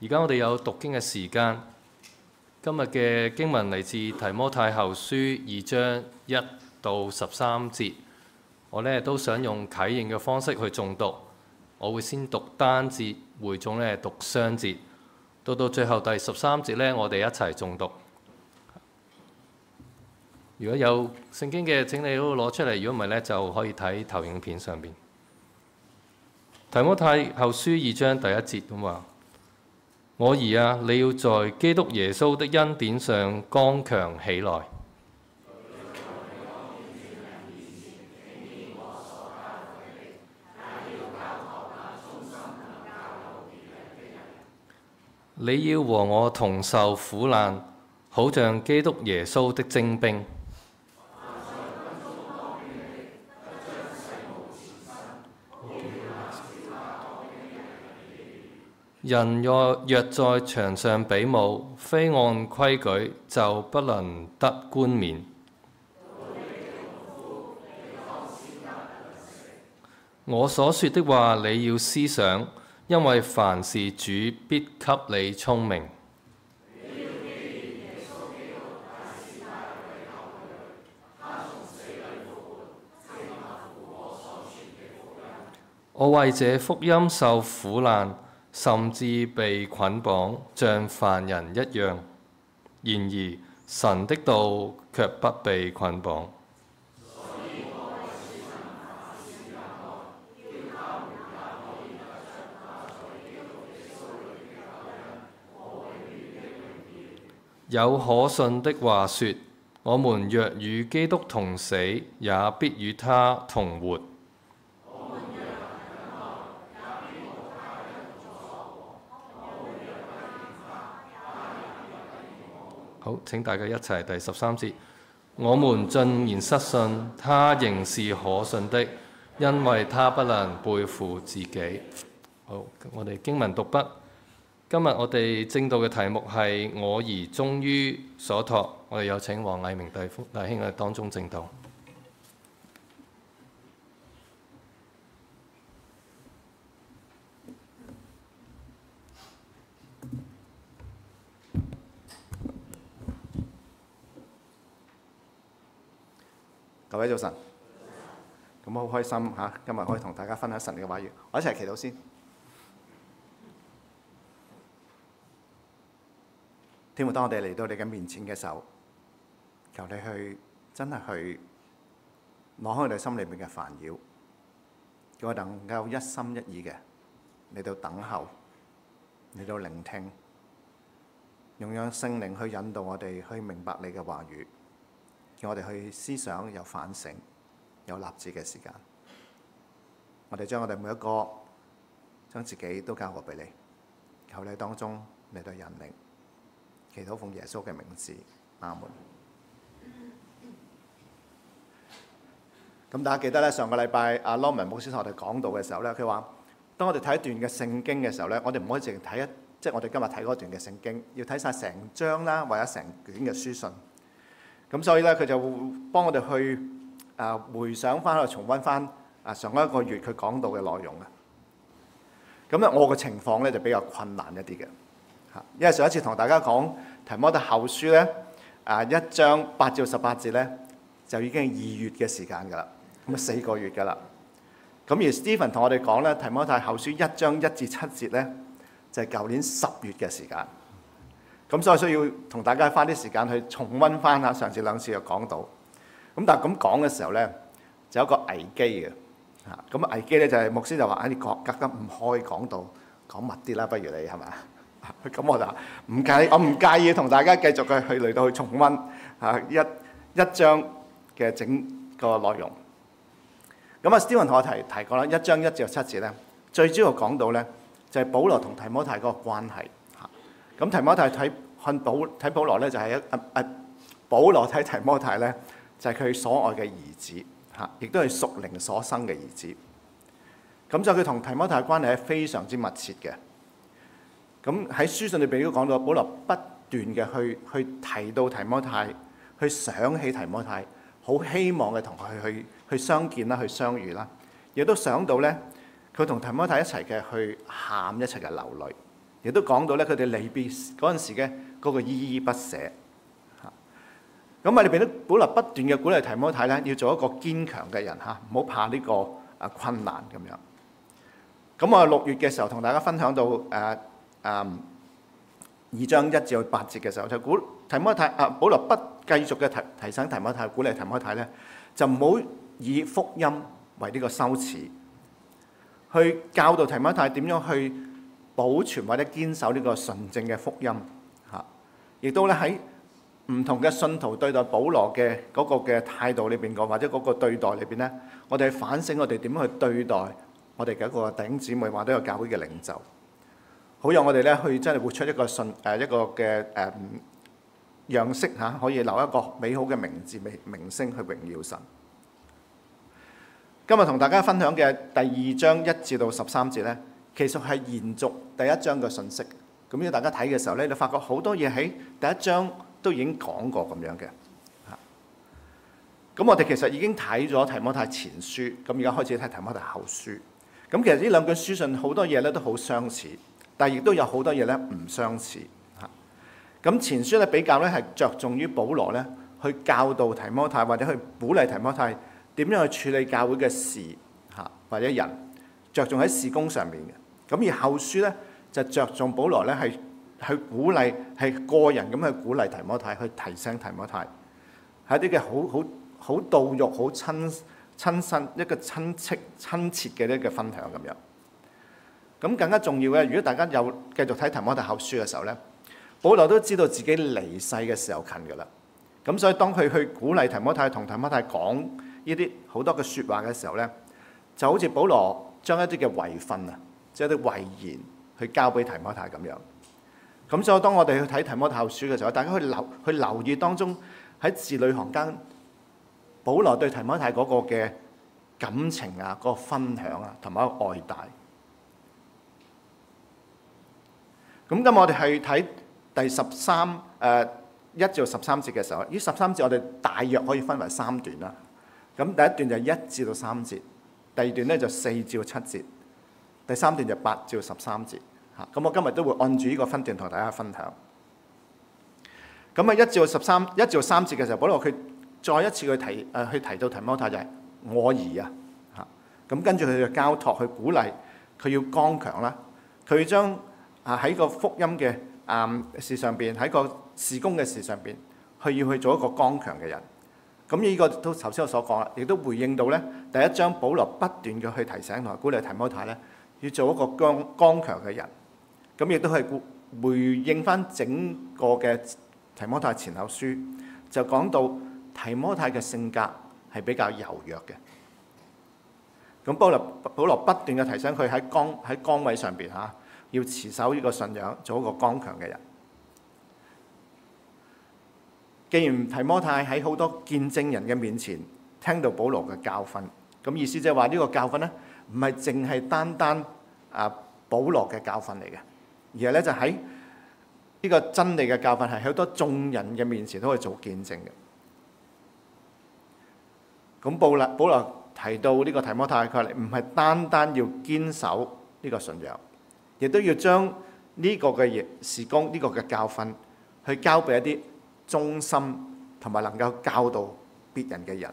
而家我哋有讀經嘅時間。今日嘅經文嚟自提摩太後書2章1到13節。我都想用啟應嘅方式去誦讀。我會先讀單節，會眾讀雙節，到最後第13節我哋一齊誦讀。如果有聖經嘅，請你都攞出嚟；如果唔係就可以睇投影片上邊。提摩太後書2章第1節咁話：我兒啊，你要在基督耶穌的恩典上剛強起來。你要和我同受苦難，好像基督耶穌的精兵。人若在場上比武，非按規矩，就不能得冠冕。我所說的話你要思想，因為凡事主必給你聰明。我為這福音受苦難，甚至被捆綁，像凡人一樣。然而神的道卻不被捆綁。有可信的話說：我們若與基督同死，也必與他同活。好，請大家一齊第13節。我們縱然失信，他仍是可信的，因為他不能背負自己。好，我哋經文讀畢。今日我哋正道嘅題目係我兒終於所託。我哋有請黃毅明弟兄喺當中正道。 各位早晨，咁好開心嚇，今日可以同大家分享神嘅話語。我一齊祈禱先。天父，當我哋嚟到你嘅面前嘅時候，求你去真係去攞開我哋心裏面嘅煩擾，叫我能夠一心一意嘅嚟到等候，嚟到聆聽，用讓聖靈去引導我哋去明白你嘅話語。叫我哋去思想，有反省，有立志嘅時間。我哋將我哋每一個將自己都交過俾你，求你當中嚟到引領。祈禱奉耶穌嘅名字，阿門。咁大家記得咧，上個禮拜阿 Norman 牧師同我哋講道嘅時候咧，佢話：當我哋睇一段嘅聖經嘅時候咧，我哋唔可以淨係睇即係我哋今日睇嗰段嘅聖經，要睇晒成章啦，或者成卷嘅書信。咁所以咧，佢就幫我哋去回想翻、去重溫翻上一個月佢講到嘅內容啊。咁咧，我嘅情況咧就比較困難一啲嘅嚇，因為上一次同大家講提摩太後書咧1章8至18節咧，就已經係2月嘅時間㗎啦，咁啊4個月㗎啦。咁而 Stephen 同我哋講咧，提摩太後書1章1至7節咧，就係舊年10月嘅時間。咁所以需要同大家花啲時間去重溫翻下上次2次嘅講道。咁但係咁講嘅時候咧，就有一個危機嘅嚇。咁危機咧就係牧師就話：你隔得唔開講道，講密啲啦，不如你係咪？咁我就我唔介意同大家繼續去嚟到去重溫一章嘅整個內容。咁Stephen 同我提過啦，1章1至7節咧，最主要講到咧就係保羅同提摩太嗰個關係嚇。咁提摩太睇保羅咧就係保羅睇提摩太咧就係佢所愛嘅兒子嚇，亦都係屬靈所生嘅兒子。咁所以佢同提摩太嘅關係係非常之密切嘅。咁喺書信裏邊都講到，保羅不斷嘅去提到提摩太，去想起提摩太，好希望嘅同佢去相見啦，去相遇啦，亦都想到咧佢同提摩太一齊嘅去喊，一齊嘅流淚。 亦都講到咧佢哋離別嗰陣時嘅嗰個依依不捨嚇。咁我哋俾到保羅不斷嘅鼓勵提摩太咧，要做一個堅強嘅人嚇，唔好怕呢個困難咁樣。咁我6月嘅時候同大家分享到2章1至8節嘅時候，就鼓提摩太保羅不繼續嘅提醒提摩太，鼓勵提摩太咧，就唔好以福音為呢個羞恥，去教導提摩太點樣去保存或者堅守呢個純正嘅福音嚇。亦都咧喺唔同嘅信徒對待保羅嘅嗰個嘅態度裏邊或者嗰個對待裏邊咧，我哋反省我哋點樣去對待我哋嘅一個弟兄姊妹或者一個教會嘅領袖。好讓我哋咧去真係活出一個一個嘅樣式嚇，可以留一個美好嘅名字名聲去榮耀神。今日同大家分享嘅第2章1至到13節咧，其實係延續第1章嘅信息。咁如果大家睇嘅時候咧，你發覺好多嘢喺第1章都已經講過咁樣嘅嚇。咁我哋其實已經睇咗提摩太前書，咁而家開始睇提摩太後書。咁其實呢兩卷書信好多嘢咧都好相似。但係亦都有好多嘢咧唔相似嚇。咁前書咧比較咧係着重於保羅咧去教導提摩太或者去鼓勵提摩太點樣去處理教會嘅事嚇或者人，着重喺事工上面嘅。咁而後書咧就着重保羅咧係去鼓勵係個人咁去鼓勵提摩太，去提醒提摩太係一啲嘅好道肉、好親身一個親切嘅呢個分享咁樣。咁更加重要嘅，如果大家有繼續睇提摩太後書嘅時候咧，保羅都知道自己離世嘅時候近㗎啦。咁所以當佢去鼓勵提摩太同提摩太講呢啲好多嘅説話嘅時候咧，就好似保羅將一啲嘅遺訓啊，即係一啲遺言去交俾提摩太咁樣。咁所以當我哋去睇提摩太後書嘅時候，大家去留意當中喺字裏行間，保羅對提摩太嗰個嘅感情啊、嗰個分享啊，同埋一個愛戴。咁今日我哋去睇第1至13節嘅時候，呢13節我哋大約可以分為3段啦。咁第一段就1至到3節，第二段咧就4至到7節，第三段就8至到13節。嚇，咁我今日都會按住呢個分段同大家分享。咁啊1至到3節嘅時候，保羅佢再一次去提到提摩太就係我兒啊。嚇，咁跟住佢就交託去鼓勵佢要剛強啦，佢要將喺個福音嘅事上邊，喺個事工嘅事上邊，佢要去做一個剛強嘅人。咁呢個都頭先我所講啦，亦都回應到咧第1章保羅不斷嘅去提醒同埋鼓勵提摩太咧，要做一個剛強嘅人。咁亦都係回應翻整個嘅提摩太前後書，就講到提摩太嘅性格係比較柔弱嘅。咁保羅不斷嘅提醒佢喺崗位上邊嚇，要持守呢個信仰，做一個剛強嘅人。既然提摩太喺好多見證人嘅面前聽到保羅嘅教訓，咁意思即係話呢個教訓咧，唔係淨係單單保羅嘅教訓嚟嘅，而係咧就喺呢個真理嘅教訓係喺好多眾人嘅面前都可以做見證嘅。咁保羅提到呢個提摩太，佢話唔係單單要堅守呢個信仰，亦都要將呢個嘅事工、呢個嘅教訓，去交俾一啲忠心同埋能夠教導別人嘅人。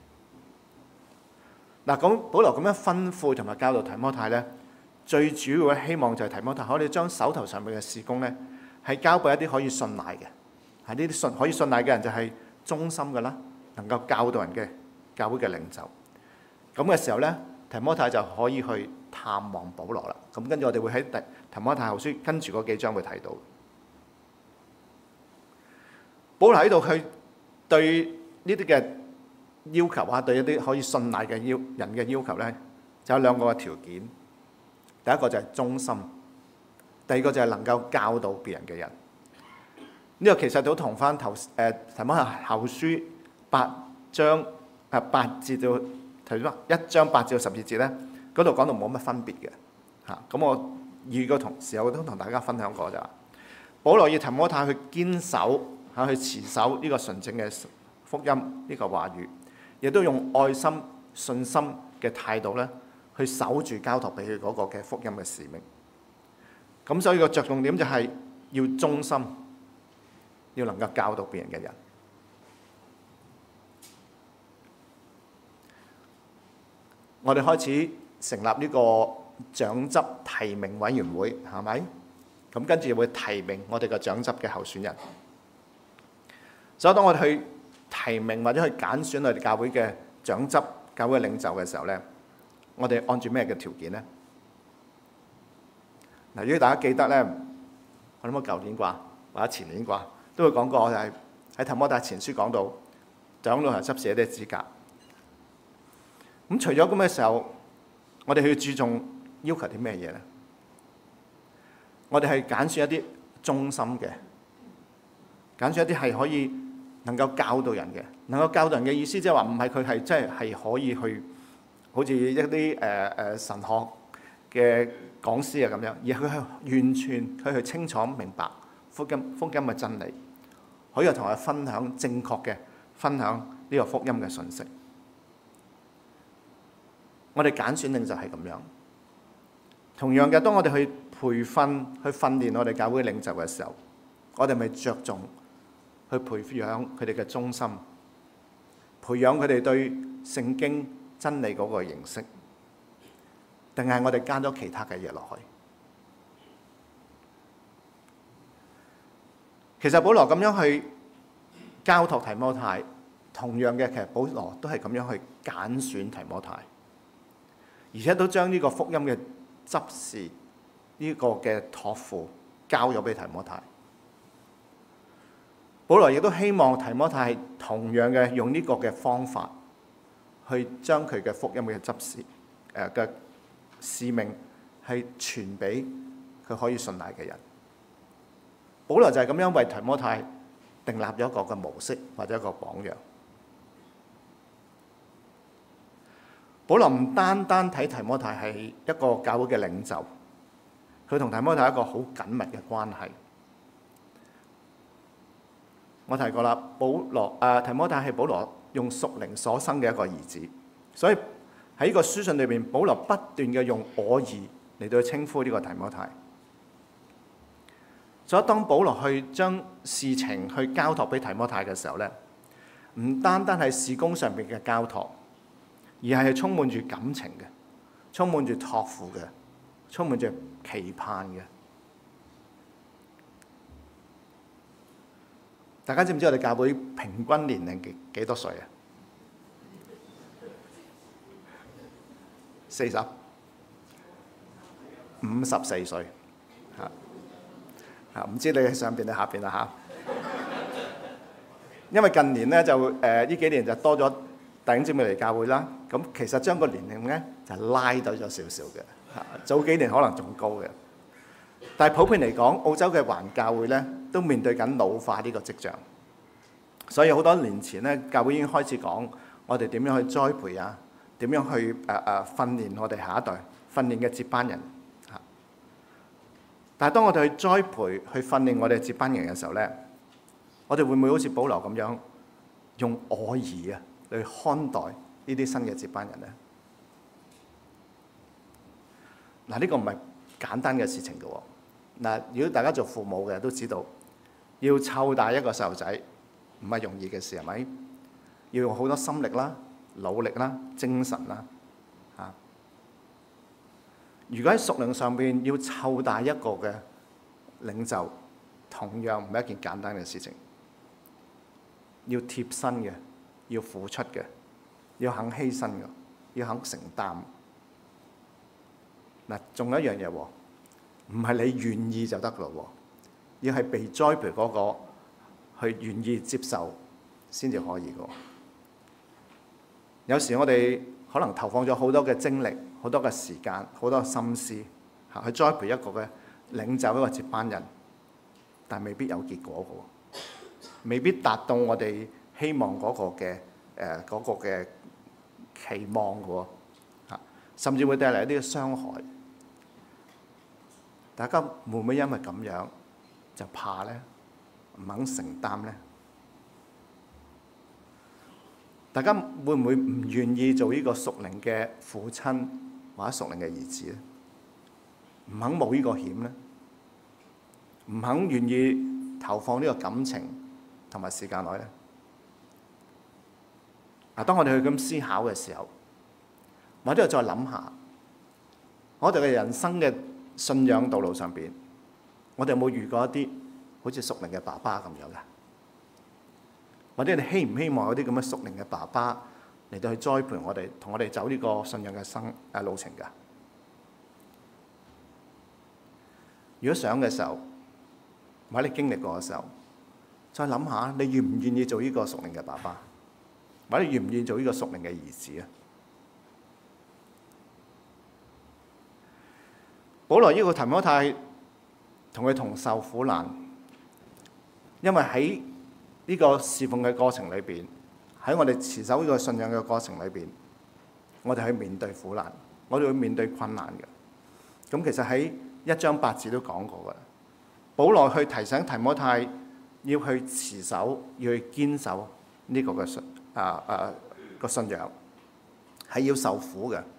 嗱，咁保羅咁樣吩咐同埋教導提摩太咧，最主要嘅希望就係提摩太可以將手頭上面嘅事工咧，係交俾一啲可以信賴嘅，係呢啲可以信賴嘅人就係忠心嘅啦，能夠教導人嘅教會嘅領袖。咁嘅時候咧，提摩太就可以去探望保羅啦。咁跟住我哋會喺提摩太後書跟住嗰幾章會睇到。保羅喺度去對呢啲嘅要求啊，對一啲可以信賴嘅人嘅要求咧，就有兩個嘅條件。第一個就係忠心，第二個就係能夠教導別人嘅人。呢個其實都同翻提摩太後書8章8至到1章8至到12節咧，嗰度講到冇乜分別嘅嚇。咁我預個時候我都同大家分享過就話，保羅要提摩太去堅守去持守呢個純正嘅福音呢個話語，亦都用愛心、信心嘅態度咧，去守住交託俾佢嗰個嘅福音嘅使命。 咁所以個着重點就係要忠心，要能夠教導別人嘅人。我哋開始成立呢個長執提名委員會，係咪？咁跟住會提名我哋嘅長執嘅候選人。所以當我哋去提名或者去揀選我哋教會嘅長執、教會嘅領袖嘅時候咧，我哋按住咩嘅條件咧？嗱，如果大家記得咧，我諗舊年啩或者前年啩都會講過，就係喺提摩太前書講到長老同執事啲資格。咁除咗咁嘅時候，我哋去注重要求啲咩嘢咧？我哋係揀選一啲忠心嘅，揀選一啲係可以能夠教導人嘅。能夠教導人嘅意思即係話唔係佢係真係可以去好似一啲神學嘅講師啊咁樣，而佢係完全佢係清楚明白福音嘅真理，可以同佢分享正確嘅分享呢個福音嘅信息。我哋揀選領袖係咁樣。同樣嘅，當我哋去培訓、去訓練我哋教會領袖嘅時候，我哋咪着重去培養佢哋嘅忠心，培養佢哋對聖經真理嗰個認識，定係我哋加咗其他嘅嘢落去？其實保羅咁樣去交託提摩太，同樣嘅，其實保羅都係咁樣去揀選提摩太，而且都將呢個福音嘅執事呢個嘅託付交咗俾提摩太。保羅亦都希望提摩太係同樣嘅用呢個嘅方法去將佢嘅福音嘅執事嘅使命係傳俾佢可以信賴嘅人。保羅就係咁樣為提摩太訂立咗一個嘅模式或者一個榜樣。保羅唔單單睇提摩太係一個教會嘅領袖，佢同提摩太一個好緊密嘅關係。我提過啦，提摩太係保羅用屬靈所生嘅一個兒子，所以喺呢個書信裏邊，保羅不斷嘅用我兒嚟到稱呼呢個提摩太。所以當保羅去將事情去交託俾提摩太嘅時候咧，唔單單係事工上邊嘅交託，而係充滿住感情嘅，充滿住託付嘅，充滿住期盼嘅。大家知唔知我哋教會平均年齡幾多歲啊？40、54歲嚇。唔知你喺上邊定下邊啦嚇。因為近年咧就呢幾年就多咗弟兄姊妹嚟教會啦。咁其實將個年齡咧就拉低咗少少嘅嚇。早幾年可能仲高嘅，但係普遍嚟講，澳洲嘅環教會咧都面對緊老化呢個跡象。所以好多年前咧，教會已經開始講我哋點樣去栽培啊，點樣去訓練我哋下一代，訓練嘅接班人嚇。但係當我哋去栽培、去訓練我哋接班人嘅時候咧，我哋會唔會好似保羅咁樣用我兒啊去看待呢啲新嘅接班人咧？嗱，呢個唔係簡單嘅事情嘅喎。嗱，如果大家做父母嘅都知道，要湊大一個細路仔唔係容易嘅事，係咪？要用好多心力啦、努力啦、精神啦嚇。如果喺屬靈上邊要湊大一個嘅領袖，同樣唔係一件簡單嘅事情。要貼身嘅，要付出嘅，要肯犧牲嘅，要肯承擔。嗱，仲有一樣嘢喎，唔係你願意就得咯喎，要係被栽培嗰個去願意接受先至可以嘅。有時我哋可能投放咗好多嘅精力、好多嘅時間、好多嘅心思嚇去栽培一個嘅領袖、一個接班人，但未必有結果嘅，未必達到我哋希望嗰個嘅期望嘅嚇，甚至會帶嚟一啲傷害。大家會唔會因為咁樣就怕咧？唔肯承擔咧？大家會唔會唔願意做呢個屬靈嘅父親或者屬靈嘅兒子咧？唔肯冒呢個險咧？ 唔肯願意投放呢個感情同埋時間內咧？當我哋去咁思考嘅時候，我都要再諗下，我哋嘅人生嘅信仰道路上邊，我哋有冇遇過一啲好似屬靈嘅爸爸咁樣嘅？或者你希唔希望有啲咁嘅屬靈嘅爸爸嚟到去栽培我哋，同我哋走呢個信仰嘅路程㗎？如果想嘅時候，或者你經歷過嘅時候，再諗下你願唔願意做呢個屬靈嘅爸爸，或者願唔願意做呢個屬靈嘅兒子啊？保羅呢個提摩太同佢同受苦難，因為喺呢個侍奉嘅過程裏邊，喺我哋持守呢個信仰嘅過程裏邊，我哋去面對苦難，我哋會面對困難嘅。咁其實喺1章8節都講過嘅，保羅去提醒提摩太要去持守，要去堅守呢個嘅信仰，係要受苦嘅。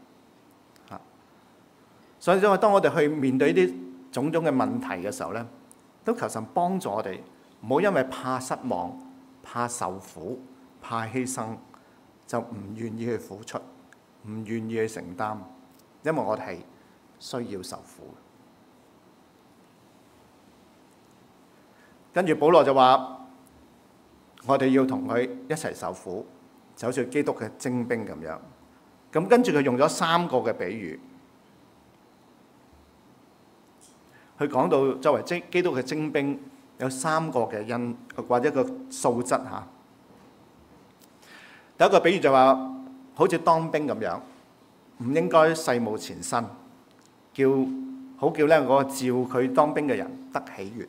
所以當我哋去面對呢啲種種嘅問題嘅時候咧，都求神幫助我哋，唔好因為怕失望、怕受苦、怕犧牲，就唔願意去付出，唔願意去承擔，因為我哋係需要受苦。跟住保羅就話：我哋要同佢一齊受苦，就好似基督嘅精兵咁樣。咁跟住佢用咗3個嘅比喻。佢講到作為基督嘅精兵，有3個嘅或者一個素質嚇。第一個比喻就話，好似當兵咁樣，唔應該世務纏身，叫咧嗰個召佢當兵嘅人得喜悅。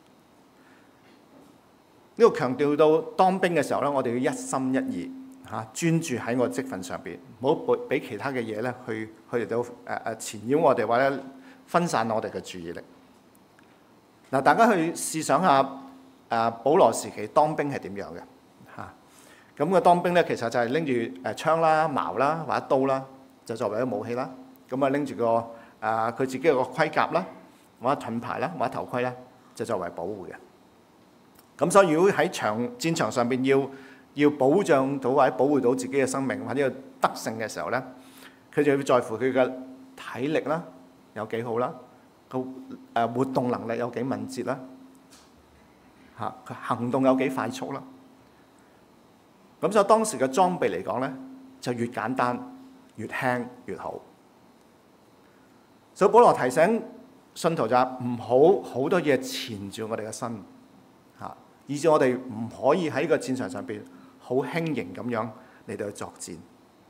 呢個強調到當兵嘅時候咧，我哋要一心一意嚇，專注喺我職份上邊，唔好俾其他嘅嘢咧去嚟到纏繞我哋，或者分散我哋嘅注意力。嗱，大家去試想下，保羅時期當兵係點樣嘅嚇？咁個當兵咧，其實就係拎住槍啦、矛啦或者刀啦，就作為一個武器啦。咁啊拎住個佢自己個盔甲啦，或者盾牌啦，或者頭盔啦，就作為保護嘅。咁所以如果喺戰場上邊要保障到或者保護到自己嘅生命或者要得勝嘅時候咧，佢就要在乎佢嘅體力啦，有幾好啦。個活動能力有幾敏捷啦，嚇佢行動有幾快速啦。咁所以當時嘅裝備嚟講咧，就越簡單越輕越好。所以保羅提醒信徒就係唔好好多嘢纏住我哋嘅身嚇，以致我哋唔可以喺個戰場上邊好輕盈咁樣嚟到去作戰。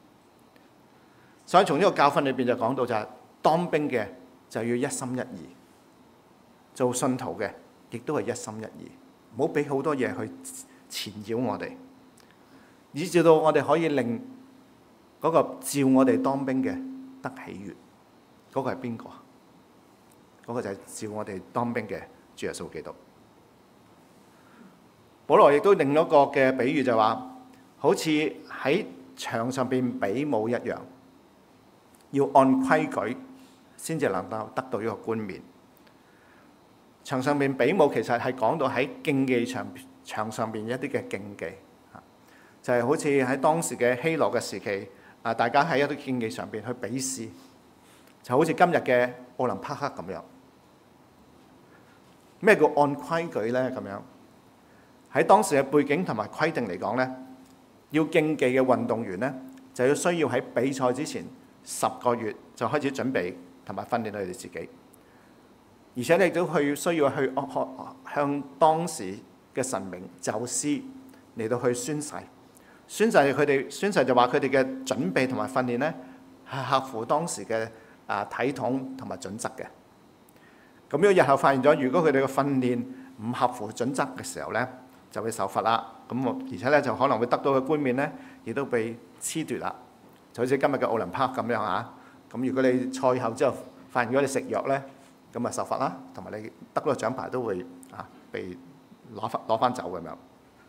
所以從呢個教訓裏邊就講到就係當兵嘅就要一心一意，做信徒嘅亦都係一心一意，唔好俾好多嘢去纏繞我哋，以至到我哋可以令嗰個召我哋當兵嘅得喜悅。嗰個係邊個啊？嗰個就係召我哋當兵嘅主耶穌基督。保羅亦都另一個嘅比喻就話，好似喺場上邊比武一樣，要按規矩先至能夠得到呢個冠冕。場上面比武其實係講到喺競技場上邊一啲嘅競技，就係好似喺當時嘅希羅嘅時期，大家喺一啲競技上邊去比試，就好似今日嘅奧林匹克咁樣。咩叫按規矩咧？咁樣喺當時嘅背景同埋規定嚟講咧，要競技嘅運動員咧，就要需要喺比賽之前10個月就開始準備同埋訓練佢哋自己，而且你都需要去向當時嘅神明宙斯嚟到去宣誓，宣誓就話佢哋嘅準備同埋訓練咧係合乎當時嘅體統同埋準則嘅。咁如果日後發現咗，如果佢哋嘅訓練唔合乎準則嘅時候咧，就會受罰啦。咁而且咧就可能會得到嘅冠冕咧，亦都被褫奪啦。就好似今日嘅奧林匹克咁樣嚇。咁如果你賽後之後發現咗你食藥咧，咁啊受罰啦，同埋你得到嘅獎牌都會被攞翻走咁樣。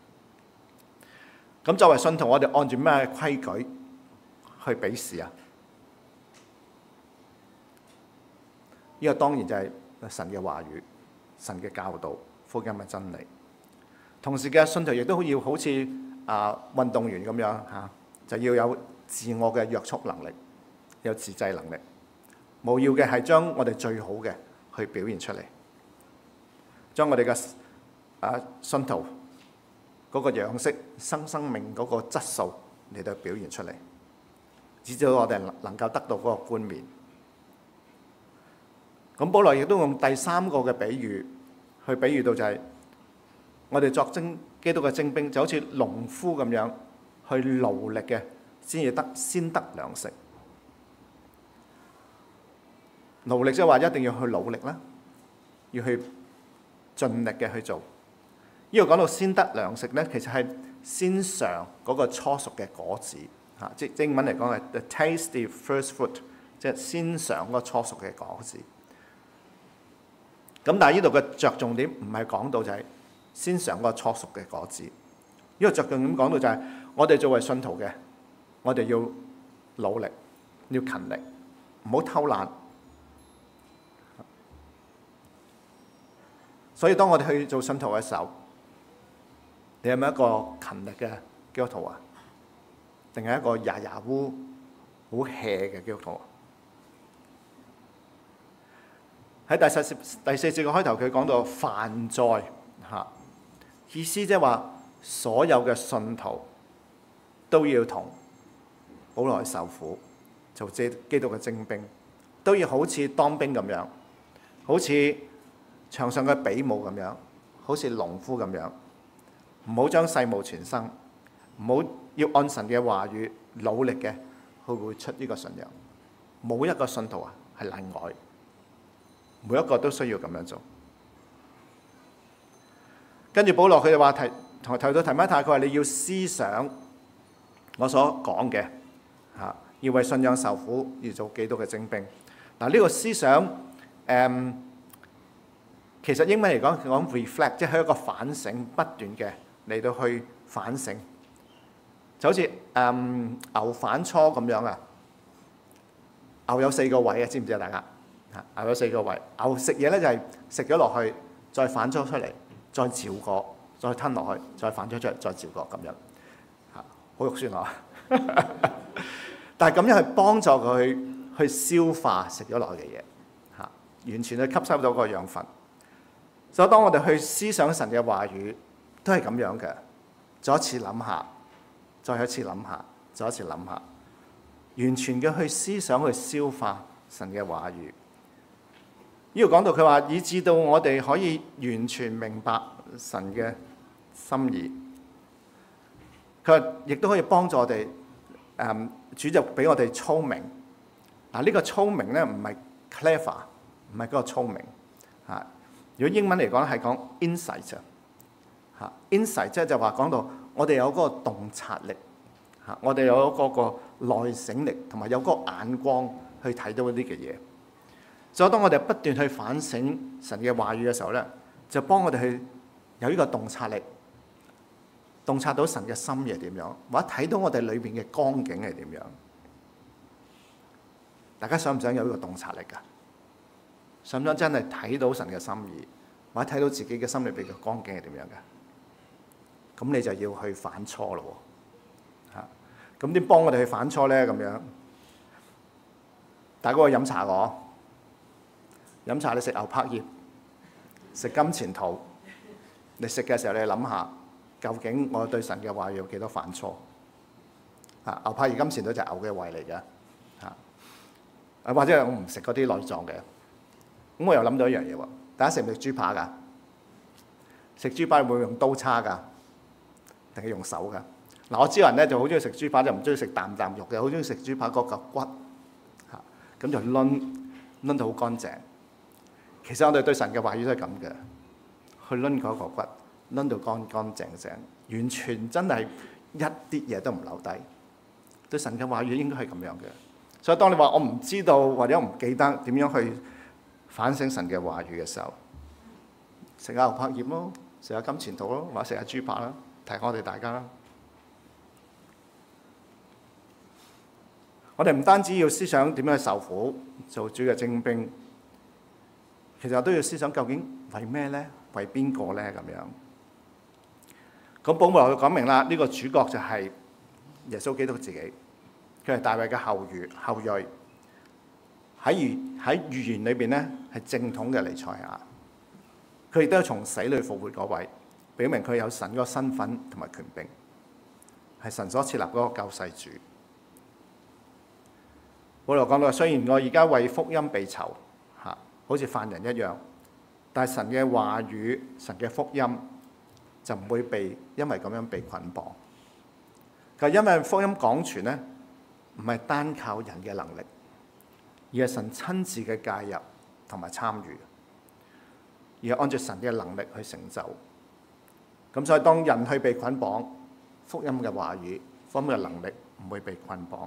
咁作為信徒，我哋按住咩規矩去比試啊？呢個當然就係神嘅話語， 神嘅教導、福音嘅真理。同時嘅信徒亦都要好似運動員咁樣就要有自我嘅約束能力，有自制能力。務要嘅係將我哋最好嘅去表現出嚟，將我哋嘅信徒嗰個樣式、生命嗰個質素嚟到表現出嚟，直至到我哋能夠得到嗰個冠冕。咁保羅亦都用第三個嘅比喻去比喻到就係我哋作基督嘅精兵，就好似農夫咁樣去勞力嘅，先得糧食。勞力即係話一定要去努力啦，要去盡力嘅去做。呢度講到先得糧食咧，其實係先嘗嗰個初熟嘅果子嚇，即英文嚟講係 the tasty first fruit， 即係先嘗嗰個初熟嘅果子。咁但係呢度嘅着重點唔係講到就係先嘗嗰個初熟嘅果子，呢個着重點講到就係我哋作為信徒嘅，我哋要努力，要勤力，唔好偷懶。所以當我哋去做信徒嘅時候，你係咪一個勤力嘅基督徒啊？定係一個牙烏好 hea 嘅基督徒啊？喺第四節嘅開頭，佢講到凡在意思即係話所有嘅信徒都要同保羅受苦，做基督嘅精兵，都要好似當兵咁樣，好似場上嘅比武咁樣，好似農夫咁樣，唔好將世務傳生，唔好要按神嘅話語努力嘅去活出呢個信仰。冇一個信徒係例外，每一個都需要咁樣做。跟住保羅佢哋話提到提摩太，佢話你要思想我所講嘅要為信仰受苦，要做基督嘅精兵。嗱，呢個思想其實英文嚟講 reflect， 即係一個反省，不斷嘅嚟到去反省，就好似牛反芻咁樣啊。牛有4個胃啊，知唔知啊？大家牛有4個胃，牛食嘢咧就係食咗落去，再反芻出嚟，再嚼過，再吞落去，再反芻出嚟，再嚼過咁樣好肉酸啊！但係咁樣去幫助佢去消化食咗落去嘅嘢完全去吸收到個養分。所以當我哋去思想神嘅話語，都係咁樣嘅。再一次諗下，再一次諗下，再一次諗下，完全嘅去思想去消化神嘅話語。呢度講到佢話，以致到我哋可以完全明白神嘅心意。佢話亦都可以幫助我哋，主就俾我哋聰明。嗱，呢個聰明咧唔係 clever， 唔係嗰個聰明如果英文嚟講係講 insight insight 即係就話講到我哋有嗰個洞察力我哋有嗰個內省力，同埋有嗰個眼光去睇到一啲嘅嘢。所以當我哋不斷去反省神嘅話語嘅時候咧，就幫我哋去有呢個洞察力，洞察到神嘅心意係點樣，或者睇到我哋裏邊嘅光景係點樣。大家想唔想有呢個洞察力㗎？想唔想真係睇到神嘅心意，或者睇到自己嘅心裏邊嘅光景係點樣嘅？咁你就要去反芻咯喎。咁點幫我哋去反芻咧？咁樣，大家去飲茶喎，飲茶你食牛柏葉，食金錢肚，你食嘅時候你諗下，究竟我對神嘅話有幾多反芻？牛柏葉金錢肚就係牛嘅胃嚟嘅，或者我唔食嗰啲內臟嘅。咁我又諗到一樣嘢喎，大家食唔食豬扒㗎？食豬扒會唔會用刀叉㗎？定係用手㗎？嗱，我知人咧就好中意食豬扒，就唔中意食啖肉嘅，好中意食豬扒嗰嚿骨咁就攆到好乾淨。其實我哋對神嘅話語都係咁嘅，去攆嗰個骨，攆到乾乾淨淨，完全真係一啲嘢都唔留低。對神嘅話語應該係咁樣嘅。所以當你話我唔知道或者我唔記得點樣去反省神嘅話語嘅時候，食下牛柏葉咯，食下金錢肚咯，或者食下豬扒啦，提我哋大家啦。我哋唔單止要思想點樣去受苦，做主嘅精兵，其實都要思想究竟為咩呢？為邊個呢？咁樣。咁保羅就講明啦，呢個主角就係耶穌基督自己，佢係大衛嘅後裔，喺預言裏邊呢，係正統嘅彌賽亞，佢亦都係從死裏復活嗰位，表明佢有神嗰個身份同埋權柄，係神所設立嗰個救世主。保羅講到，雖然我而家為福音被囚，好似犯人一樣，但係神嘅話語、神嘅福音就唔會因為咁樣被捆綁。佢因為福音講傳咧，唔係單靠人嘅能力，而係神親自嘅介入同埋參與，而係按照神嘅能力去成就。咁所以當人去被捆綁，福音嘅話語、福音嘅能力唔會被捆綁。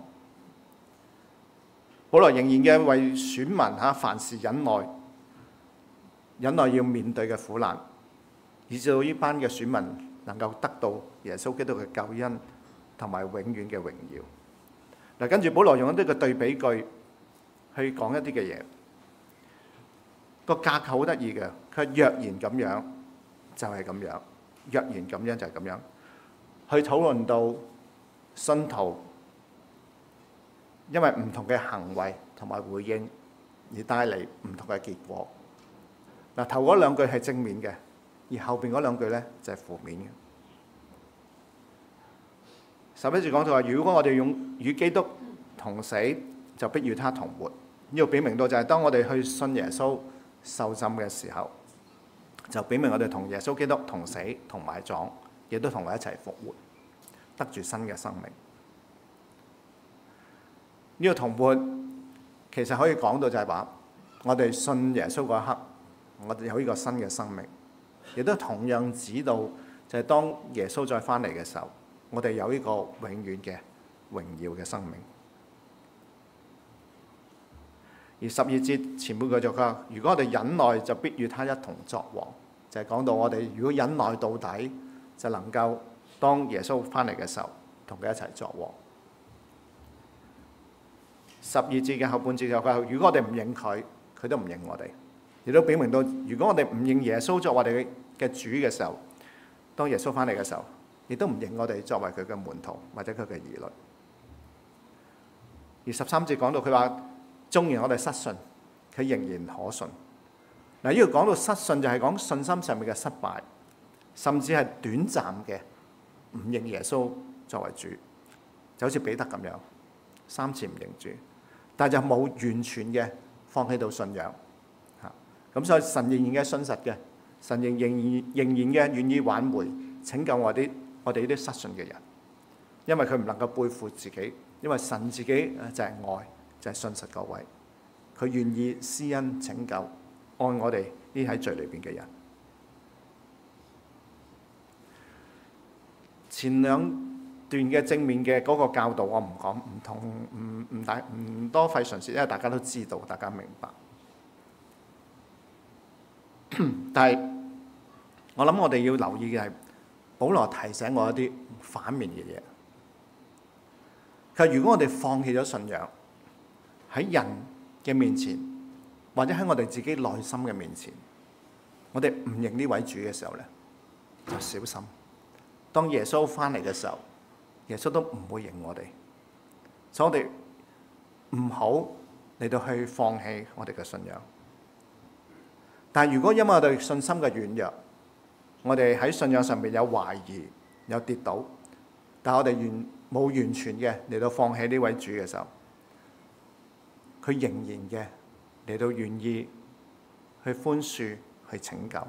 保羅仍然嘅為選民凡事忍耐要面對嘅苦難，以至到呢班嘅選民能夠得到耶穌基督嘅救恩同埋永遠嘅榮耀。嗱，跟住保羅用一啲嘅對比句去講一啲嘅嘢，個架構好得意嘅。佢若然咁樣就係咁樣，若然咁樣就係咁樣，去討論到信徒因為唔同嘅行為同埋回應而帶嚟唔同嘅結果。嗱，頭嗰兩句係正面嘅，而後邊嗰兩句咧就係負面嘅。11節講到話，如果我哋用與基督同死，就必與他同活。呢度表明到就係當我哋去信耶穌受浸嘅時候，就表明我哋同耶穌基督同死同埋葬，亦都同佢一齊復活，得住新嘅生命。呢個同活其實可以講到就係話，我哋信耶穌嗰一刻，我哋有呢個新嘅生命，亦都同樣指到就係當耶穌再翻嚟嘅時候，我哋有呢個永遠嘅榮耀嘅生命。而12節前半句就講，如果我哋忍耐，就必與他一同作王，就係講到我哋如果忍耐到底，就能夠當耶穌翻嚟嘅時候，同佢一齊作王。12節嘅後半節就講，如果我哋唔認佢，佢都唔認我哋，亦都表明到，如果我哋唔認耶穌作我哋嘅主嘅時候，當耶穌翻嚟嘅時候，亦都唔認我哋作為佢嘅門徒或者佢嘅兒女。而13節講到佢話，縱然我哋失信，佢仍然可信。嗱，呢度講到失信就係講信心上面嘅失敗，甚至係短暫嘅唔認耶穌作為主，就好似彼得咁樣3次唔認主，但係就冇完全嘅放棄到信仰。咁所以神仍然嘅信實嘅，神仍然嘅願意挽回拯救我哋呢啲失信嘅人，因為佢唔能夠背負自己，因為神自己就係愛，就係信實嗰位，佢願意施恩拯救愛我哋呢喺罪裏邊嘅人。前兩段嘅正面嘅嗰個教導我唔講，唔多費唇舌，因為大家都知道，大家明白。但係我諗我哋要留意嘅係，保羅提醒我一啲反面嘅嘢。佢話如果我哋放棄咗信仰，喺人嘅面前，或者喺我哋自己內心嘅面前，我哋唔認呢位主嘅時候咧，就小心。當耶穌翻嚟嘅時候，耶穌都唔會認我哋，所以我哋唔好嚟到去放棄我哋嘅信仰。但係如果因為我哋信心嘅軟弱，我哋喺信仰上面有懷疑、有跌倒，但係我哋冇完全嘅嚟到放棄呢位主嘅時候，佢仍然嘅嚟到願意去寬恕、去拯救。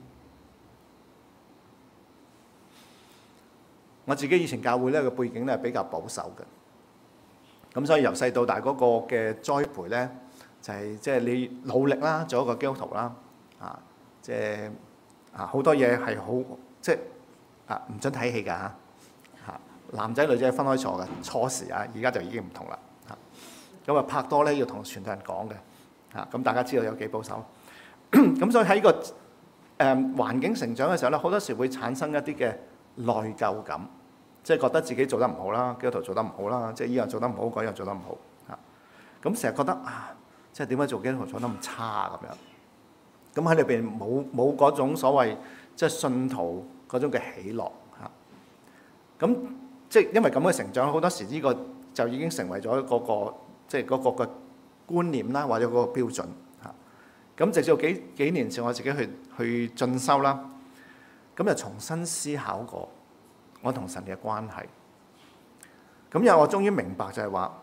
我自己以前教會咧嘅背景咧係比較保守嘅，咁所以由細到大嗰個嘅栽培咧就係即係你努力啦，做一個基督徒啦，即係好多嘢係好即係唔準睇戲㗎嚇，男仔女仔分開坐嘅，初時而家就已經唔同啦嚇。咁拍拖咧要同全體人講嘅咁大家知道有幾保守。咁所以喺個環境成長嘅時候咧，好多時會產生一啲嘅內疚感，即係覺得自己做得唔好啦，基督徒做得唔好啦，即係依樣做得唔好，嗰樣做得唔好咁成日覺得即係點解做基督徒做得咁差咁樣？ 咁喺裏邊冇嗰種所謂即係信徒嗰種嘅喜樂嚇。咁即係因為咁嘅成長，好多時呢個就已經成為咗嗰個即係嗰個嘅觀念啦，或者嗰個標準嚇。咁直至到幾年前，我自己去進修啦，咁就重新思考過我同神嘅關係。咁又我終於明白就係話，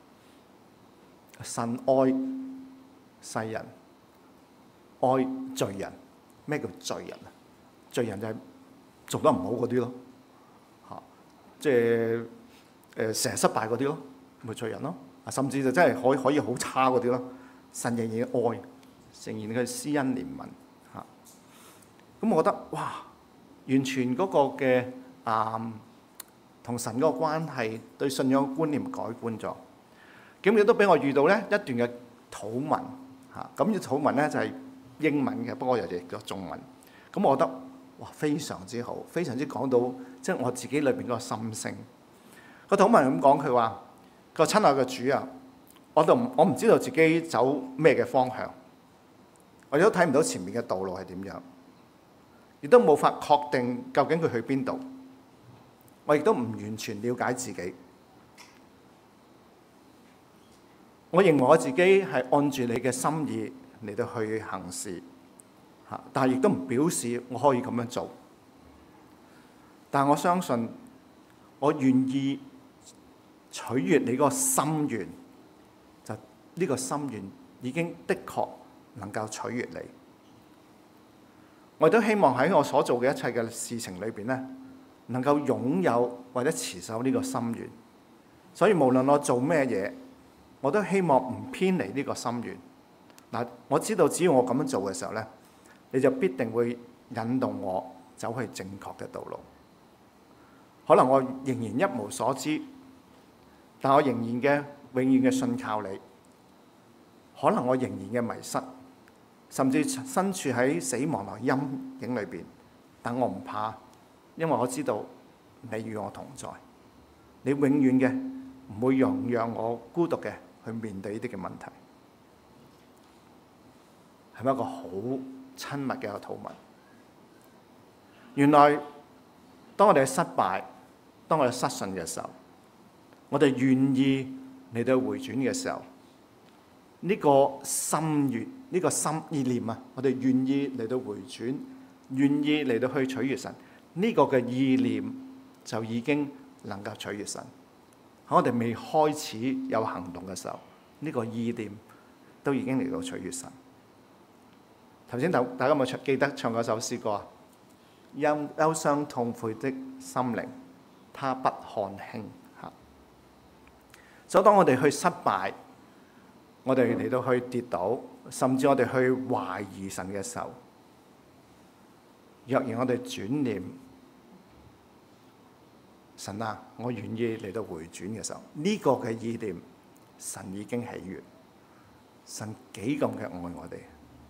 神愛世人，愛罪人。咩叫罪人啊？罪人就係做得唔好嗰啲咯，嚇，即係成日失敗嗰啲咯，咪罪人咯。甚至就真係可以好差嗰啲咯。神仍然愛，仍然佢施恩憐憫嚇。咁我覺得哇，完全嗰個嘅同神嗰個關係，對信仰嘅觀念改觀咗。咁亦都俾我遇到咧一段嘅禱文嚇。咁呢禱文咧就係英文嘅，不過又譯咗中文。咁我覺得哇，非常之好，非常之講到即係我自己裏邊嗰個心聲。個禱文咁講，佢話：個親愛嘅主啊，我唔知道自己走咩嘅方向，我亦都睇唔到前面嘅道路係點樣，亦都冇法確定究竟佢去邊度。我亦都唔完全了解自己。我認為我自己係按住你嘅心意嚟到去行事嚇，但係亦都唔表示我可以咁樣做。但係我相信，我願意取悅你嗰個心願，就呢個心願已經的確能夠取悅你。我亦都希望喺我所做嘅一切嘅事情裏邊咧，能夠擁有或者持守呢個心願。所以無論我做咩嘢，我都希望唔偏離呢個心願。嗱，我知道只要我咁樣做嘅時候咧，你就必定會引導我走去正確嘅道路。可能我仍然一無所知，但我仍然嘅永遠嘅信靠你。可能我仍然嘅迷失，甚至身處喺死亡嘅陰影裏邊，但我唔怕，因為我知道你與我同在。你永遠嘅唔會讓我孤獨嘅去面對呢啲嘅問題。係咪一個好親密嘅一個禱文？原來當我哋失敗，當我哋失信嘅時候，我哋願意嚟到回轉嘅時候，呢個心願，呢個心意念啊，我哋願意嚟到回轉，願意嚟到去取悅神，呢個嘅意念就已經能夠取悅神。喺我哋未開始有行動嘅時候，呢個意念都已經嚟到取悅神。頭先大家有冇記得唱嗰首詩歌啊？憂傷痛悔的心靈，他不看輕嚇。所以當我哋去失敗，我哋嚟到去跌倒，甚至我哋去懷疑神嘅時候，若然我哋轉念，神啊，我願意嚟到回轉嘅時候，呢個嘅意念，神已經喜悅，神幾咁嘅愛我哋。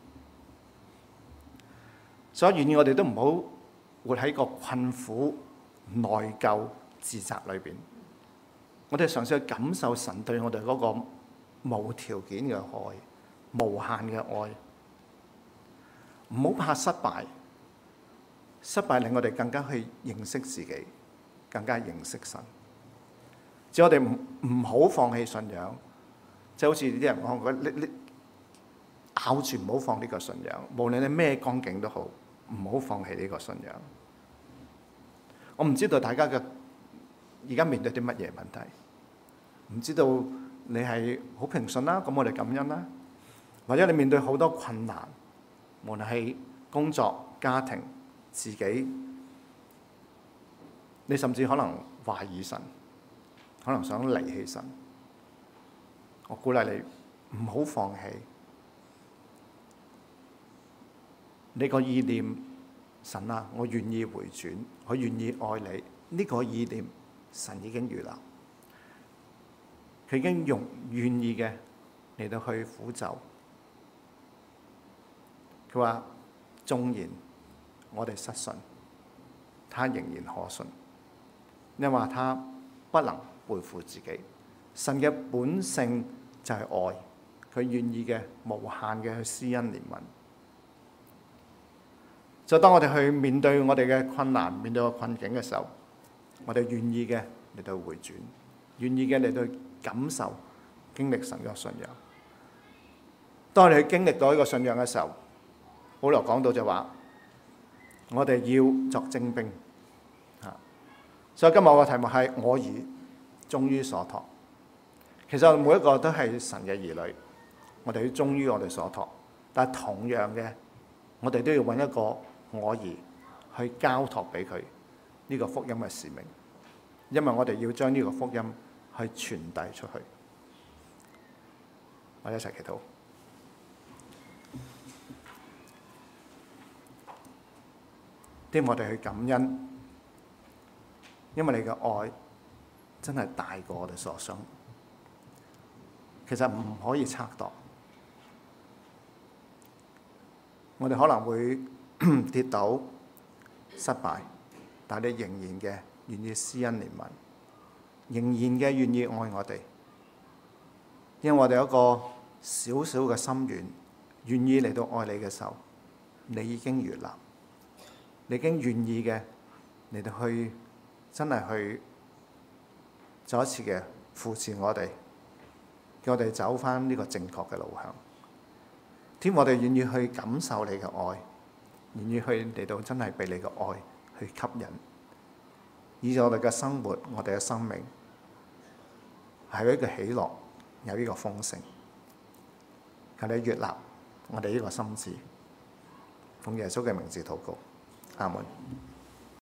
所以願意我哋都唔好活喺個困苦、內疚、自責裏邊。我哋嘗試去感受神對我哋嗰個無條件嘅愛、無限嘅愛。唔好怕失敗，失敗令我哋更加去認識自己，更加認識神。只要我哋唔好放棄信仰，即係好似啲人講，你咬住唔好放呢個信仰，無論你咩光景都好。唔好放棄呢個信仰。我唔知道大家嘅而家面對啲乜嘢問題，唔知道你係好平順啦，咁我哋感恩啦；或者你面對好多困難，無論係工作、家庭、自己，你甚至可能懷疑神，可能想離棄神。我鼓勵你唔好放棄。你個意念，神啊，我願意回轉，我願意愛你。呢個意念，神已經預立，佢已經願意嘅嚟到去俯就。佢話縱然我哋失信，他仍然可信，因為他不能背負自己。神嘅本性就係愛，佢願意嘅無限嘅去施恩憐憫。 就當我哋去面對我哋嘅困難、面對個困境嘅時候，我哋願意嘅嚟到回轉，願意嘅嚟到感受、經歷神嘅信仰。當我哋去經歷到呢個信仰嘅時候，保羅講到就話，我哋要作精兵。所以今日我嘅題目係我兒忠於所託。其實我哋每一個都係神嘅兒女，我哋要忠於我哋所託。但係同樣嘅，我哋都要揾一個我兒去交託俾佢呢個福音嘅使命，因為我哋要將呢個福音去傳遞出去。我哋一齊祈禱。希望我哋去感恩，因為你嘅愛真係大過我哋所想，其實唔可以測度。我哋可能會跌倒、失敗，但係你仍然嘅願意施恩憐憫，仍然嘅願意愛我哋，因為我哋有一個小小嘅心願，願意嚟到愛你嘅時候，你已經悅納。你已經願意嘅嚟到去，真係去再一次嘅扶持我哋，叫我哋走返呢個正確嘅路向。添我哋願意去感受你嘅愛，願意去嚟到真係被你嘅愛去吸引，以致我哋嘅生活、我哋嘅生命係一個喜樂，有呢個豐盛。求你悅納我哋呢個心志，奉耶穌嘅名字禱告。阿門。